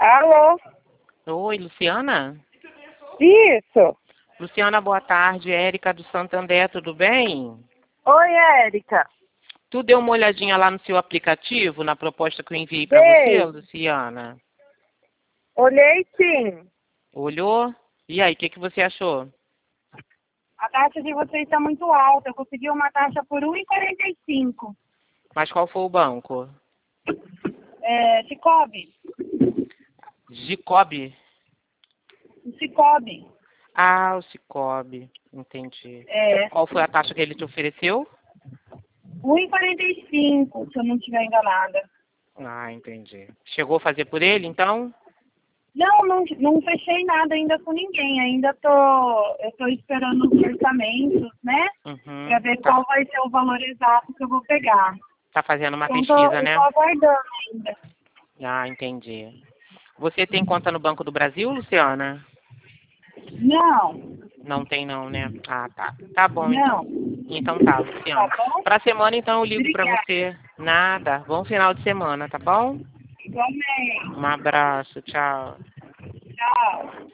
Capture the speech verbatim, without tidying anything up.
Alô? Oi, Luciana? Isso. Luciana, boa tarde. Érica do Santander, tudo bem? Oi, Érica. Tu deu uma olhadinha lá no seu aplicativo, na proposta que eu enviei para Dei. você, Luciana? Olhei sim. Olhou? E aí, o que, que você achou? A taxa de vocês está muito alta. Eu consegui uma taxa por um real e quarenta e cinco. Mas qual foi o banco? É, Cicobi. Gicobi? O Cicobi. Ah, o Cicobi. Entendi. É, Qual foi a taxa que ele te ofereceu? um real e quarenta e cinco, se eu não estiver enganada. Ah, entendi. Chegou a fazer por ele, então? Não, não, não fechei nada ainda com ninguém. Ainda tô, eu tô esperando os orçamentos, né? Uhum. Pra ver Tá, qual vai ser o valor exato que eu vou pegar. tá fazendo uma Então, tô, pesquisa, eu né? tô aguardando ainda. Ah, entendi. Você tem conta no Banco do Brasil, Luciana? Não, Não tem não, né? Ah, tá. Tá bom, então. não. Então tá, Tá Luciana. bom? Pra semana, então, eu ligo pra Obrigada. você. Nada. Bom final de semana, tá bom? Igualmente. Um abraço. Tchau. Tchau.